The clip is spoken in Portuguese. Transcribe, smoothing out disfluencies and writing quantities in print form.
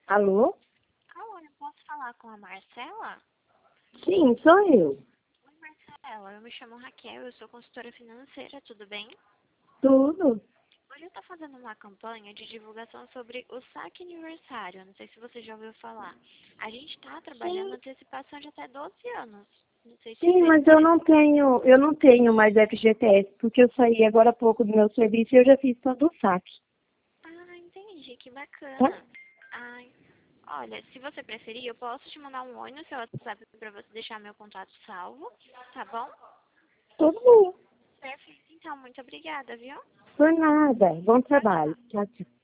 Alô? Alô, eu posso falar com a Marcela? Sim, sou eu. Oi, Marcela, eu me chamo Raquel, eu sou consultora financeira, tudo bem? Tudo? Hoje eu estou fazendo uma campanha de divulgação sobre o saque aniversário, não sei se você já ouviu falar. A gente está trabalhando Sim, antecipação de até 12 anos. Não sei se sim, seria mas eu não tenho mais FGTS, porque eu saí agora há pouco do meu serviço e eu já fiz todo o saque, Ah, entendi, que tá? bacana. Ai, olha, se você preferir, eu posso te mandar um oi no seu WhatsApp para você deixar meu contato salvo, tá bom? Tudo bem. Perfeito, então, muito obrigada, viu? Por nada. Bom Tchau, tchau. trabalho. Tchau, tchau.